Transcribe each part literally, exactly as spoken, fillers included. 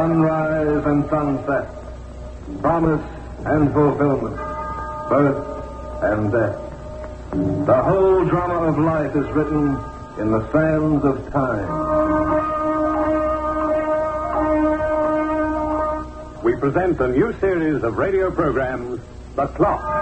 sunrise and sunset, promise and fulfillment, birth and death. The whole drama of life is written in the sands of time. We present a new series of radio programs, The Clock.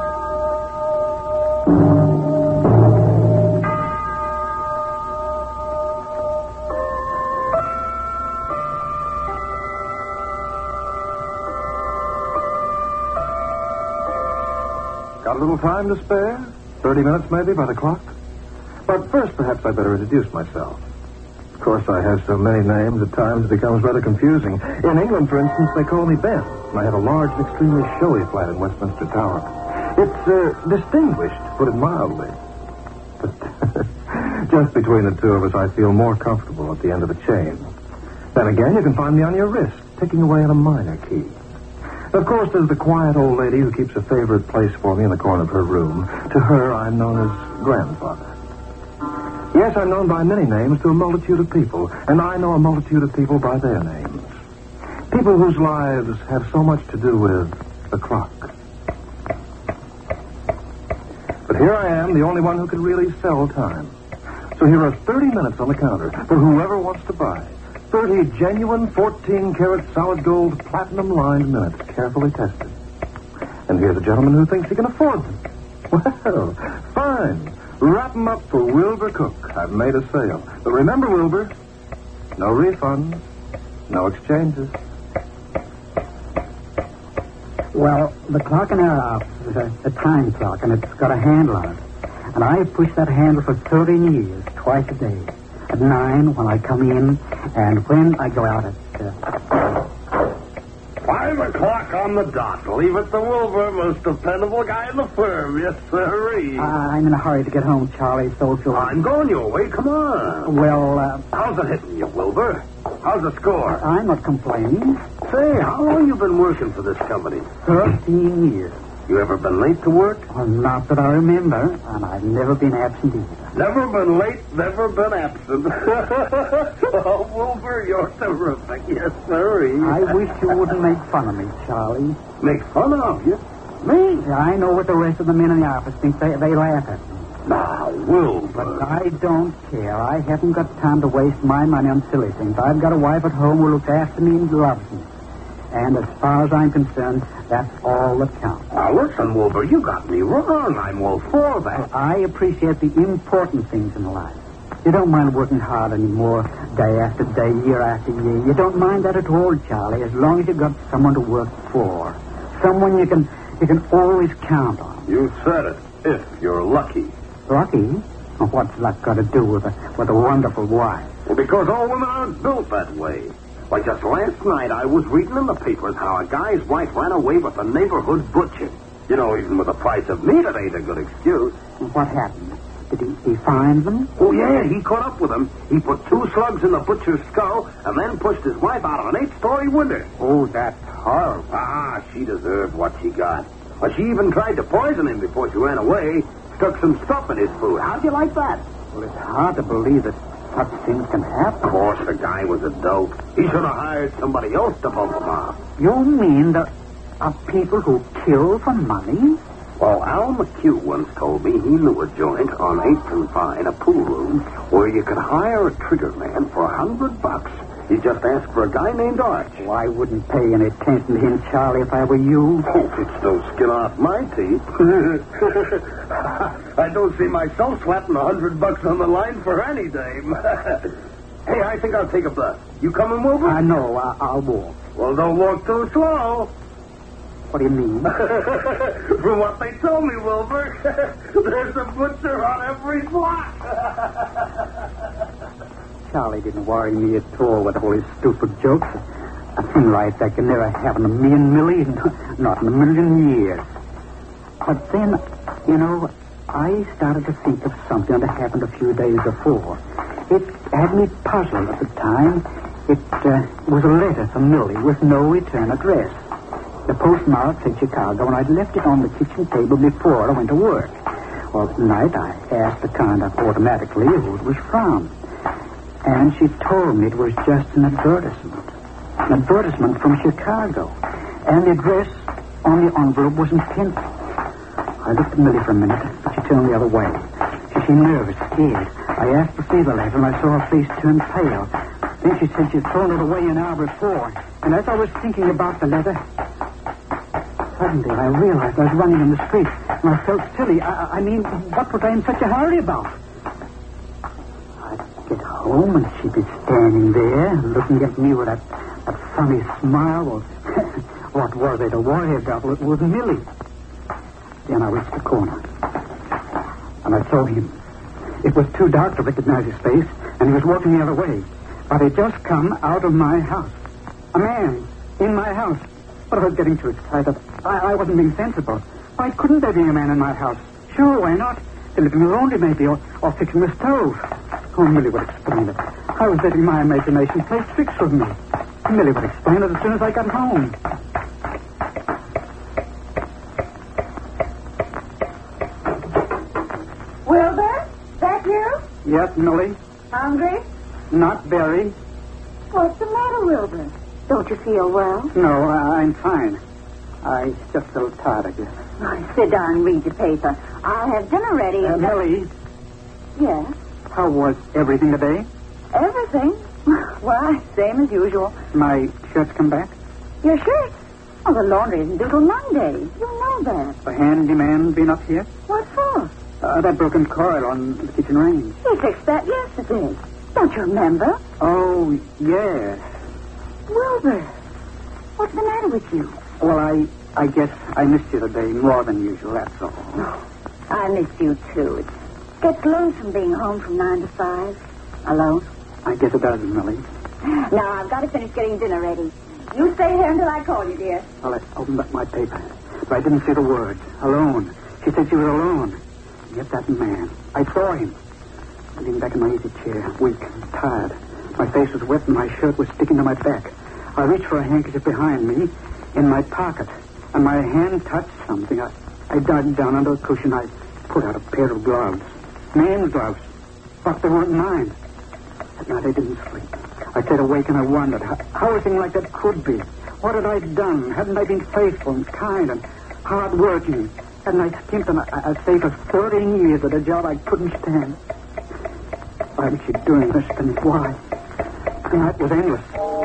Got a little time to spare? Thirty minutes, maybe, by the clock? But first, perhaps I'd better introduce myself. Of course, I have so many names, at times it becomes rather confusing. In England, for instance, they call me Ben, and I have a large and extremely showy flat in Westminster Tower. It's uh, distinguished, to put it mildly. But just between the two of us, I feel more comfortable at the end of the chain. Then again, you can find me on your wrist, ticking away on a minor key. Of course, there's the quiet old lady who keeps a favorite place for me in the corner of her room. To her, I'm known as Grandfather. Yes, I'm known by many names to a multitude of people, and I know a multitude of people by their names. People whose lives have so much to do with the clock. But here I am, the only one who can really sell time. So here are thirty minutes on the counter for whoever wants to buy. thirty genuine fourteen-karat solid gold platinum-lined minutes, carefully tested. And here's a gentleman who thinks he can afford them. Well, fine. Wrap them up for Wilbur Cook. I've made a sale. But remember, Wilbur, no refunds, no exchanges. Well, the clock in our office is a, a time clock, and it's got a handle on it. And I've pushed that handle for thirteen years, twice a day. At nine when I come in, and when I go out at... Uh... Five o'clock on the dot. Leave it to Wilbur, most dependable guy in the firm. Yes, sirree. Uh, I'm in a hurry to get home, Charlie, so if you'll... I'm going your way. Come on. Well, uh... How's it hitting you, Wilbur? How's the score? I'm not complaining. Say, how long you been working for this company? Thirteen years. You ever been late to work? Well, not that I remember, and I've never been absent either. Never been late, never been absent. Oh, Wilbur, you're terrific. Yes, sir. I wish you wouldn't make fun of me, Charlie. Make fun of you? Me? I know what the rest of the men in the office think. They, they laugh at me. Now, Wilbur. But I don't care. I haven't got time to waste my money on silly things. I've got a wife at home who looks after me and loves me. And as far as I'm concerned, that's all that counts. Now, listen, Wilbur, you got me wrong. I'm all for that. I appreciate the important things in life. You don't mind working hard anymore, day after day, year after year. You don't mind that at all, Charlie, as long as you've got someone to work for. Someone you can you can always count on. You said it, if you're lucky. Lucky? Well, what's luck got to do with a, with a wonderful wife? Well, because all women aren't built that way. Why, just last night I was reading in the papers how a guy's wife ran away with a neighborhood butcher. You know, even with the price of meat, it ain't a good excuse. What happened? Did he, he find them? Oh, yeah, he caught up with them. He put two slugs in the butcher's skull and then pushed his wife out of an eight-story window. Oh, that's horrible. Ah, she deserved what she got. Well, she even tried to poison him before she ran away. Stuck some stuff in his food. How'd you like that? Well, it's hard to believe that such things can happen. Of course, the guy was a dope. He should have hired somebody else to bump him off. You mean there are people who kill for money? Well, Al McHugh once told me he knew a joint on eighth and Vine, a pool room, where you could hire a trigger man for a hundred bucks. You just ask for a guy named Arch. Well, I wouldn't pay any attention to him, Charlie, if I were you. Oh, it's no skin off my teeth. I don't see myself slapping a hundred bucks on the line for any dame. Hey, I think I'll take a bus. You coming, Wilbur? I know. I- I'll walk. Well, don't walk too slow. What do you mean? From what they told me, Wilbur, there's a butcher on every block. Charlie didn't worry me at all with all his stupid jokes. A thing like that can never happen to me in million, not in a million years. But then, you know, I started to think of something that happened a few days before. It had me puzzled at the time. It uh, was a letter from Millie with no return address. The postmark said Chicago, and I'd left it on the kitchen table before I went to work. Well, at night I asked the conduct automatically who it was from. And she told me it was just an advertisement. An advertisement from Chicago. And the address on the envelope was in pencil. I looked at Millie for a minute, but she turned the other way. She seemed nervous, scared. I asked to see the letter, and I saw her face turn pale. Then she said she'd thrown it away an hour before. And as I was thinking about the letter, suddenly I realized I was running in the street, and I felt silly. I, I mean, what was I in such a hurry about? I'd get home, and she'd be standing there, looking at me with that, that funny smile. Or what was it? A warrior double? It was Millie. Then I reached the corner, and I saw him. It was too dark to recognize his face, and he was walking the other way. But he'd just come out of my house. A man in my house. But I was getting too excited. I, I wasn't being sensible. Why couldn't there be a man in my house? Sure, why not? They lived in the laundry, maybe, or, or fixing the stove. Oh, Millie would explain it. I was letting my imagination play tricks with me. Millie would explain it as soon as I got home. Wilbur, that you? Yes, Millie. Hungry? Not very. What's the matter, Wilbur? Don't you feel well? No, I, I'm fine. I just a little tired, I guess. Oh, sit down and read your paper. I'll have dinner ready. Uh, and Millie, Yes? how was everything today? Everything? Why, same as usual. My shirts come back? Your shirt? Oh, the laundry isn't due till Monday. You know that. The handyman been up here? What for? Uh, that broken coil on the kitchen range. He fixed that yesterday. Don't you remember? Oh, yes. Wilbur, what's the matter with you? Well, I I guess I missed you today more than usual, that's all. I missed you, too. It gets lonesome being home from nine to five. Alone. I guess it does, Millie. Now, I've got to finish getting dinner ready. You stay here until I call you, dear. Well, I opened up my paper, but I didn't see the words. Alone. She said she was alone. And yet that man, I saw him. I leaned back in my easy chair, weak and tired. My face was wet and my shirt was sticking to my back. I reached for a handkerchief behind me in my pocket, and my hand touched something. I, I dived down under a cushion. I pulled out a pair of gloves. Man's gloves. But they weren't mine. That night I didn't sleep. I stayed awake and I wondered how, how a thing like that could be. What had I done? Hadn't I been faithful and kind and hard-working? Hadn't I skimped and I, I stayed for thirteen years at a job I couldn't stand? Why was she doing this to me? Why? The night was endless.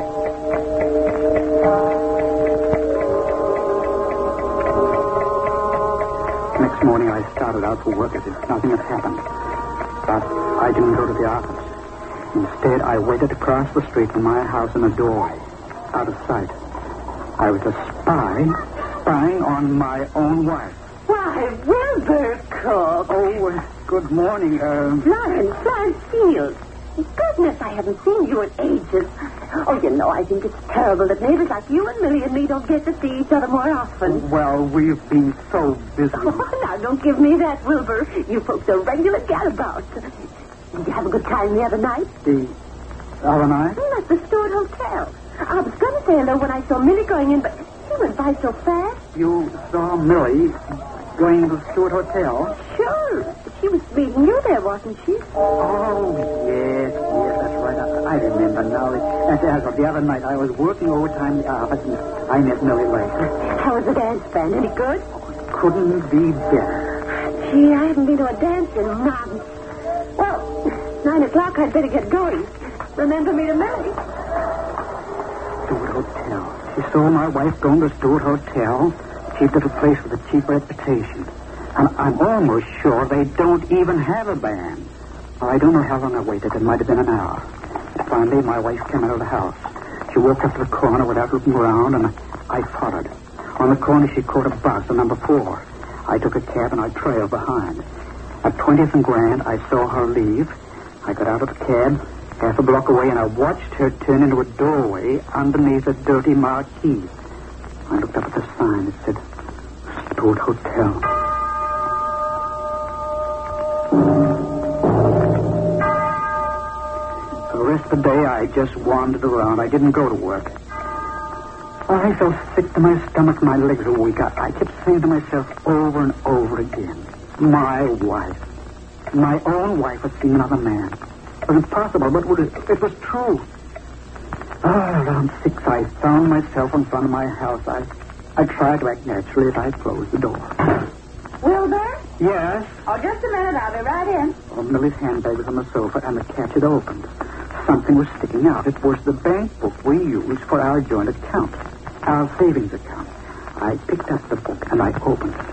Next morning I started out for work as if nothing had happened. But I didn't go to the office. Instead, I waited across the street from my house in a doorway, out of sight. I was a spy, spying on my own wife. Why, Wilbur Cook. Oh, uh, good morning. Uh, Florence, Florence Field. Goodness, I haven't seen you in ages. Oh, you know, I think it's terrible that neighbors like you and Millie and me don't get to see each other more often. well, we've been so busy. Oh, now, don't give me that, Wilbur. You folks are regular gadabouts. Did you have a good time the other night? The other night? Mm, at the Stewart Hotel. I was going to say hello when I saw Millie going in, but she went by so fast. You saw Millie going to the Stewart Hotel? Sure. She was meeting you there, wasn't she? Oh, yes, yes, that's right. I, I remember now. As, as of the other night, I was working overtime in the office, and I met Millie later. How was the dance band? Any good? Couldn't be better. Gee, I haven't been to a dance in months. Well, nine o'clock, I'd better get going. Remember me to Millie. Stewart Hotel. She saw my wife going to Stewart Hotel, cheap little place with a cheap reputation. And I'm almost sure they don't even have a band. I don't know how long I waited. It might have been an hour. But finally, my wife came out of the house. She walked up to the corner without looking around, and I followed. On the corner, she caught a bus, a number four. I took a cab, and I trailed behind. At twentieth and Grand, I saw her leave. I got out of the cab, half a block away, and I watched her turn into a doorway underneath a dirty marquee. I looked up at the sign. It said, Stewart Hotel. For the rest of the day, I just wandered around. I didn't go to work. I felt sick to my stomach. My legs were weak. I, I kept saying to myself over and over again, my wife. My own wife had seen another man. It was impossible, but it was, it was true. Ah, around six, I found myself in front of my house. I, I tried to act naturally as I closed the door. Wilbur? Yes? Oh, just a minute. I'll be right in. Oh, Millie's handbag was on the sofa, and the catch had opened. Something was sticking out. It was the bank book we used for our joint account, our savings account. I picked up the book, and I opened it.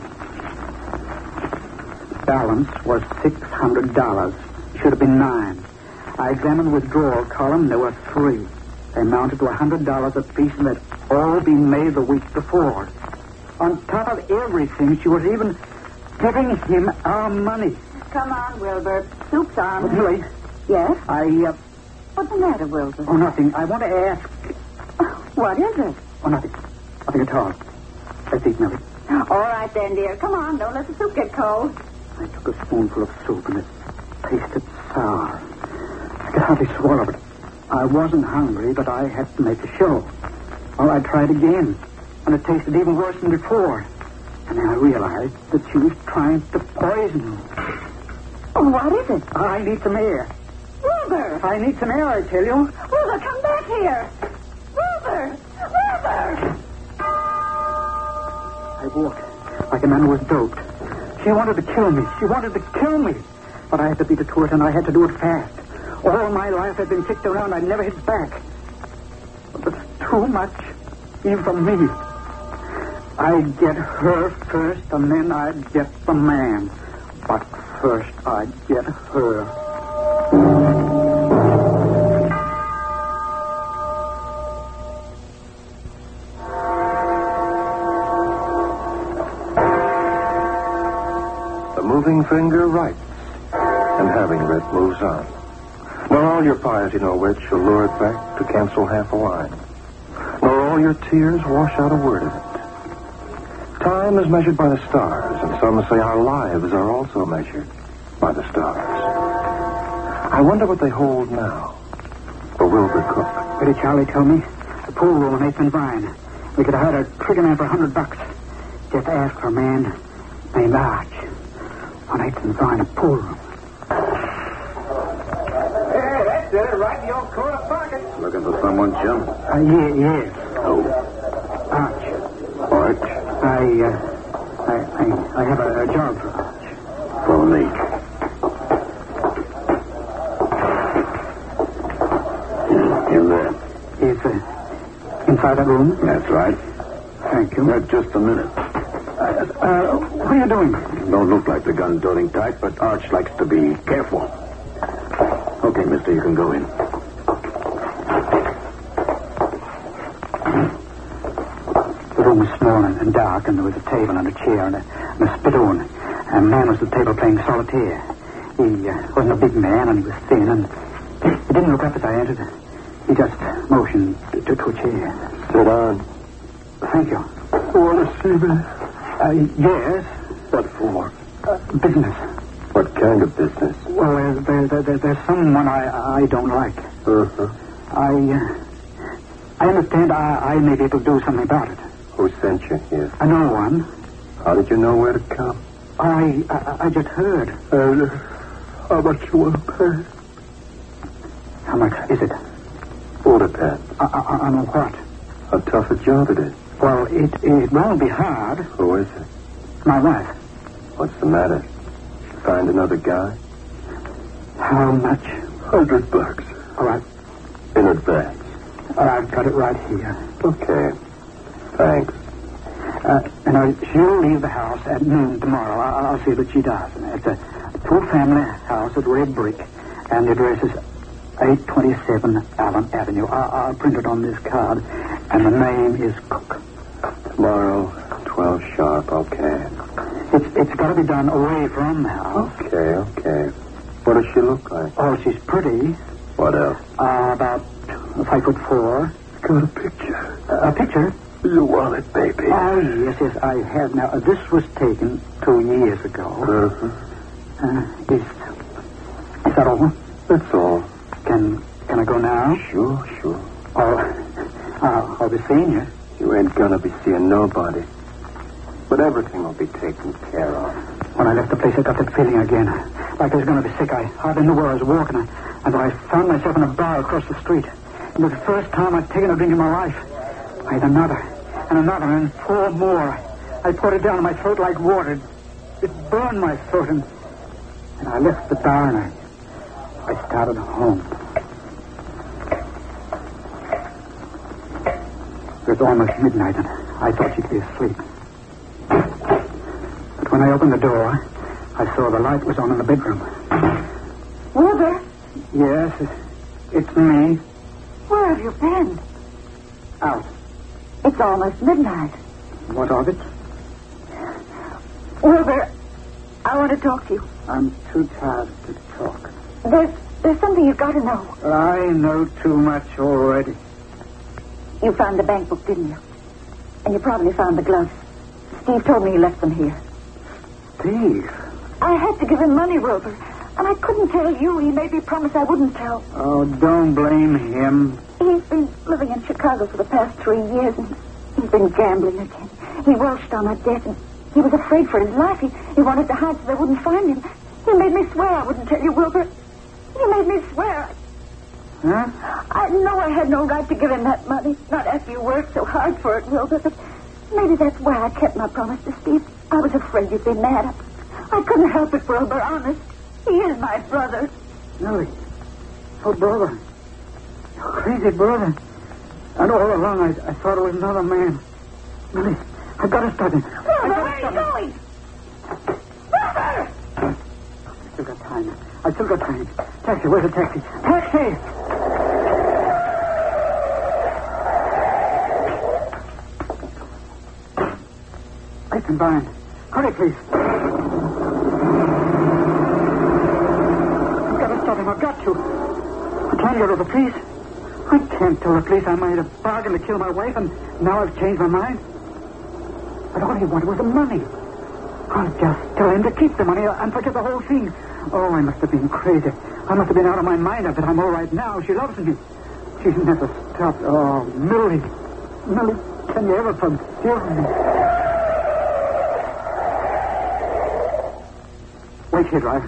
Balance was six hundred dollars. Should have been nine. I examined the withdrawal column. There were three. They amounted to one hundred dollars apiece, and had all been made the week before. On top of everything, she was even giving him our money. Come on, Wilbur. Soup's on. But Millie, Yes? I, uh... What's the matter, Wilbur? Oh, nothing. I want to ask... What is it? Oh, nothing. Nothing at all. Let's eat, Millie. All right, then, dear. Come on. Don't let the soup get cold. I took a spoonful of soup, and it tasted sour. I could hardly swallow it. I wasn't hungry, but I had to make a show. Well, I tried again, and it tasted even worse than before. And then I realized that she was trying to poison me. Oh, what is it? I need some air. Wilbur! I need some air, I tell you. Wilbur, come back here! Wilbur! Wilbur! I walked like a man who was doped. She wanted to kill me. She wanted to kill me. But I had to beat it to it, and I had to do it fast. All my life I'd been kicked around. I never hit back. But it's too much, even for me. I'd get her first, and then I'd get the man. But first I'd get her. The moving finger writes, and having writ moves on. Nor all your piety know which shall lure it back to cancel half a line. Nor all your tears wash out a word of it. Time is measured by the stars, and some say our lives are also measured by the stars. I wonder what they hold now for Wilbur Cook. What did Charlie tell me? The pool room on eighth and Vine. We could have hired a trigger man for a hundred bucks. Just ask for a man named Arch. On eighth and Vine, a pool room. Hey, that's it, right in your corner pocket. Looking for someone, Jim? Uh, yeah, yes. Oh. Arch. Arch? I, uh, I, I, I have a, a job for Arch. Follow me. In there. Is, uh, inside that room? That's right. Thank you. Uh, just a minute. Uh, uh, what are you doing? Don't look like the gun-toting type, but Arch likes to be careful. Okay, mister, you can go in. The room was small and, and dark, and there was a table and a chair and a, and a spittoon. And a man was at the table playing solitaire. He uh, wasn't a big man, and he was thin, and he didn't look up as I entered. He just motioned to, to, to a chair. Sit down. Thank you. Want to see me? Uh, yes. What for? Uh, business. What kind of business? Well, there, there, there, there, there's someone I, I don't like. Uh-huh. I, uh, I understand I, I may be able to do something about it. Who sent you here? I know one. How did you know where to come? I, I, I just heard. Uh, how much you want to pay? How much is it? All depends. I, I, I know what. How tough a job it is. Well, it, it won't be hard. Who is it? My wife. What's the matter? Find another guy? How much? Hundred bucks. All right. In advance. I've got it right here. Okay. Thanks. Uh, and I, she'll leave the house at noon tomorrow. I, I'll see that she does. It's a two-family house at red brick, and the address is eight twenty-seven Allen Avenue. I, I'll print it on this card, and the name is Cook. Tomorrow, twelve sharp, okay. It's It's got to be done away from the house. Okay, okay. What does she look like? Oh, she's pretty. What else? Uh, about five foot four. Got a picture. Uh, a picture? You want it, baby? Oh, yes, yes, I have. Now, uh, this was taken two years ago. Uh-huh. Uh, is, is that all? That's all. Can can I go now? Sure, sure. Oh, uh, I'll be seeing you. You ain't gonna be seeing nobody. But everything will be taken care of. When I left the place, I got that feeling again. Like I was going to be sick. I hardly knew where I was walking. And I found myself in a bar across the street. It was the first time I'd taken a drink in my life. I had another, and another, and four more. I poured it down my throat like water. It burned my throat, and, and I left the bar, and I, I started home. It was almost midnight, and I thought she'd be asleep. But when I opened the door, I saw the light was on in the bedroom. Wilbur, Yes, it, it's me. where have you been? Out. It's almost midnight. What of it? Wilbur, I want to talk to you. I'm too tired to talk. There's there's something you've got to know. I know too much already. You found the bank book, didn't you? And you probably found the gloves. Steve told me he left them here. Steve? I had to give him money, Wilbur. And I couldn't tell you. He made me promise I wouldn't tell. Oh, don't blame him. He's been living in Chicago for the past three years, and he's been gambling again. He welched on a debt, and he was afraid for his life. He, he wanted to hide so they wouldn't find him. He made me swear I wouldn't tell you, Wilbur. He made me swear. Huh? I know I had no right to give him that money, not after you worked so hard for it, Wilbur, but maybe that's why I kept my promise to Steve. I was afraid you'd be mad. I couldn't help it, Wilbur, honest. He is my brother. Millie. Oh, brother. Your crazy brother. And all along I, I thought it was another man. Millie, I've got to stop him. Wilbur, where are you going? Wilbur! I still got time. I still got time. Taxi, where's the taxi? Taxi! Listen, Brian. Hurry, please. I've got to stop him. I've got to. I can't go to the police. I can't tell the police I made a bargain to kill my wife, and now I've changed my mind. But all he wanted was the money. I'll just tell him to keep the money and forget the whole thing. Oh, I must have been crazy. I must have been out of my mind. But I'm all right now. She loves me. She's never stopped. Oh, Millie. Millie, can you ever forgive me? Wait here, driver.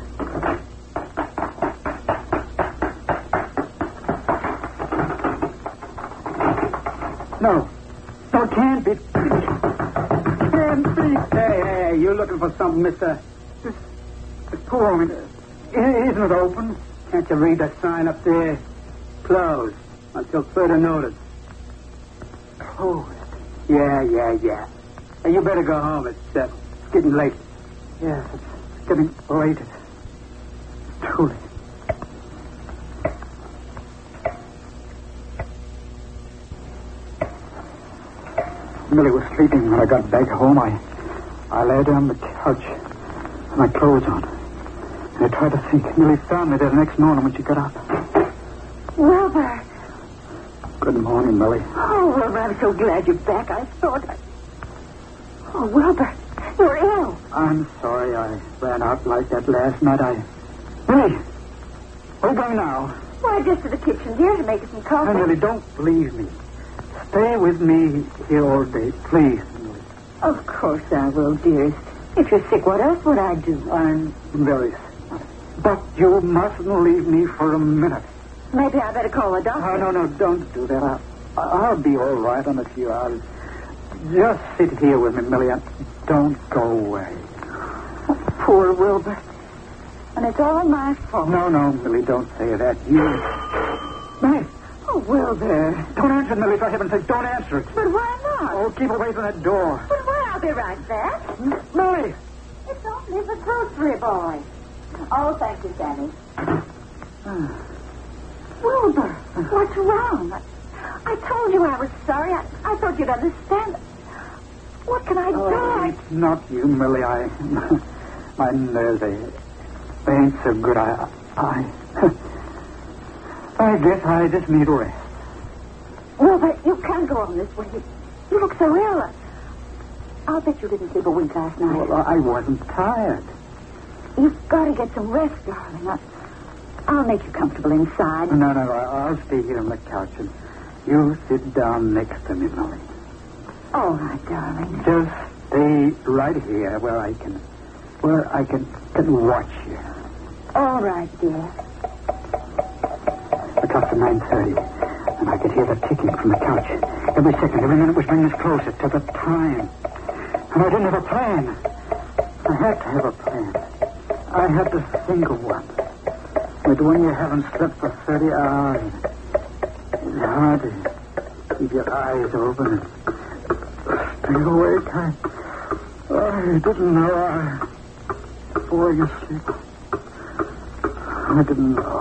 No. No, it can't be. Can't be. Hey, hey, hey, you looking for something, mister? This, this poor woman. Isn't it open? Can't you read that sign up there? Closed until further notice. Closed? Yeah, yeah, yeah. Hey, you better go home. It's, uh, it's getting late. Yes, it's getting late. It's too late. Millie was sleeping when I got back home. I, I lay down on the couch with my clothes on. And I tried to think. Millie found me there the next morning when she got up. Wilbur. Good morning, Millie. Oh, Wilbur, I'm so glad you're back. I thought I... Oh, Wilbur, you're ill. I'm sorry I ran out like that last night. I... Millie, where are you going now? Why, just to the kitchen, dear, to make us some coffee. Hey, Millie, don't leave me. Stay with me here all day, please, Millie. Of course I will, dearest. If you're sick, what else would I do? I'm very sorry. But you mustn't leave me for a minute. Maybe I better call a doctor. Oh, no, no, don't do that. I'll, I'll be all right in a few hours. Just sit here with me, Millie. Don't go away. Oh, poor Wilbur. And it's all my fault. No, no, Millie, don't say that. You... Millie. Oh, Wilbur. Don't answer it, Millie, for heaven's sake. Don't answer it. But why not? Oh, keep away from that door. But why? I'll be right back. Millie! It's only the grocery boy. Oh, thank you, Sammy. Wilbur, what's wrong? I told you I was sorry. I, I thought you'd understand. What can I Oh, do? it's not you, Millie. I... My nerves, they, they ain't so good. I... I... I guess I just need rest. Wilbur, you can't go on this way. You, you look so ill. I'll bet you didn't sleep a wink last night. Well, I wasn't tired. You've got to get some rest, darling. I, I'll make you comfortable inside. No, no, I- I'll stay here on the couch and you sit down next to me, Millie. All right, darling. Just stay right here where I can, where I can, can watch you. All right, dear. It's after nine thirty, and And I could hear the ticking from the couch. Every second, every minute was bringing us closer to the time. And I didn't have a plan. I had to have a plan. I had to think of one. But when you haven't slept for thirty hours, it's hard to keep your eyes open and stay awake. I, I didn't know. I, before you sleep, I didn't know.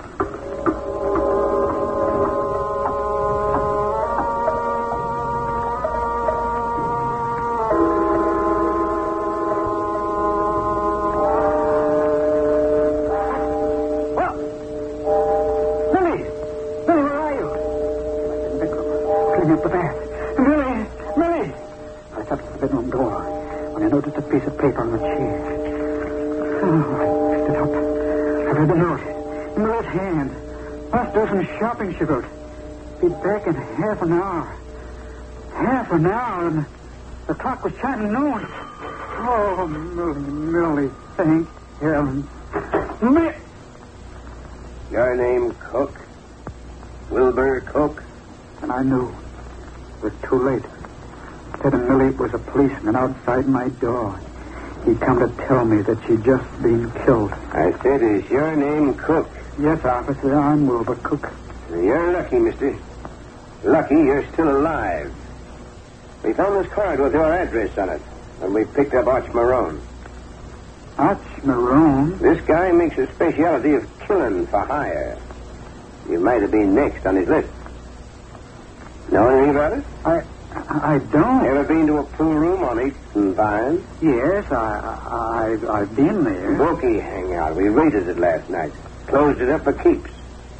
Shopping she wrote. Be back in half an hour. Half an hour, and the clock was chiming noon. Oh, Millie, Millie, thank heaven. Millie! Your name, Cook? Wilbur Cook? And I knew. It was too late. Ted and Millie was a policeman outside my door. He'd come to tell me that she'd just been killed. I said, is your name Cook? Yes, officer, I'm Wilbur Cook. You're lucky, mister. Lucky you're still alive. We found this card with your address on it, and we picked up Arch Marone. Arch Marone? This guy makes a specialty of killing for hire. You might have been next on his list. Know anything about it? I I don't. Ever been to a pool room on eighth and Vine? Yes, I, I, I've, I've been there. Bookie hangout. We raided it last night. Closed it up for keeps.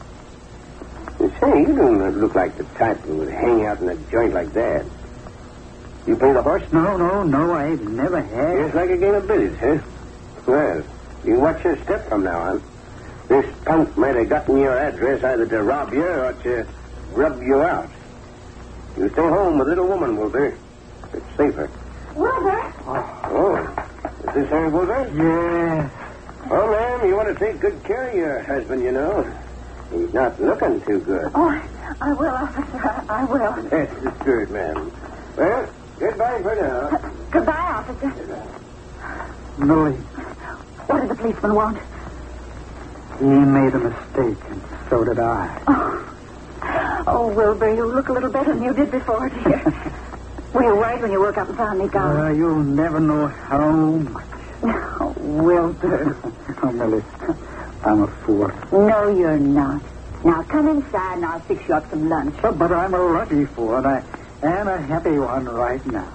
You say, you don't look like the type who would hang out in a joint like that. You play the horse? No, no, no, I've never had. Just like a game of billiards, huh? Well, you watch your step from now on. This punk might have gotten your address either to rob you or to rub you out. You stay home with little woman, Wilbur. It's safer. Wilbur? Oh, is this her, Wilbur? Yes. Oh, ma'am, you want to take good care of your husband, you know. He's not looking too good. Oh, I will, officer. I, I will. Yes, good, ma'am. Well, goodbye for now. Uh, goodbye, officer. Millie. What did the policeman want? He made a mistake, and so did I. Oh, oh Wilbur, you look a little better than you did before, dear. Were you worried when you woke up and found me gone? Uh, you'll never know how much. Oh, Wilbur. Oh, Millie, I'm a fool. No, you're not. Now, come inside and I'll fix you up some lunch. But, but I'm a lucky fool, and I am a happy one right now.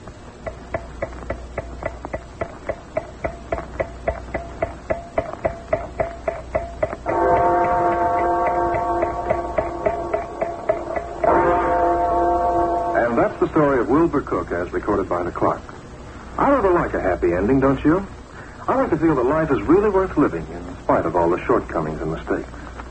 And that's the story of Wilbur Cook as recorded by the clock. I rather like a happy ending, don't you? I like to feel that life is really worth living in spite of all the shortcomings and mistakes.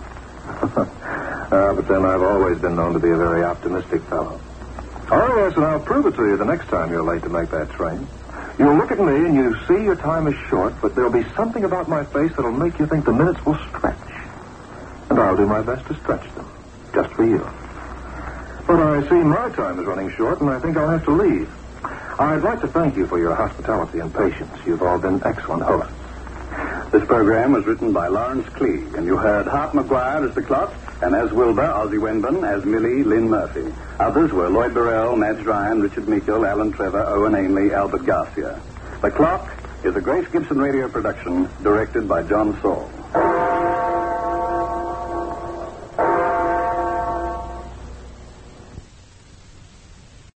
uh, but then I've always been known to be a very optimistic fellow. Oh, yes, and I'll prove it to you the next time you're late to make that train. You'll look at me and you see your time is short, but there'll be something about my face that'll make you think the minutes will stretch. And I'll do my best to stretch them, just for you. But I see my time is running short, and I think I'll have to leave. I'd like to thank you for your hospitality and patience. You've all been excellent hosts. This program was written by Lawrence Klee, and you heard Hart McGuire as the clock, and as Wilbur, Ozzie Wenban, as Millie, Lynn Murphy. Others were Lloyd Burrell, Madge Ryan, Richard Meikle, Alan Trevor, Owen Ainley, Albert Garcia. The Clock is a Grace Gibson radio production directed by John Saul.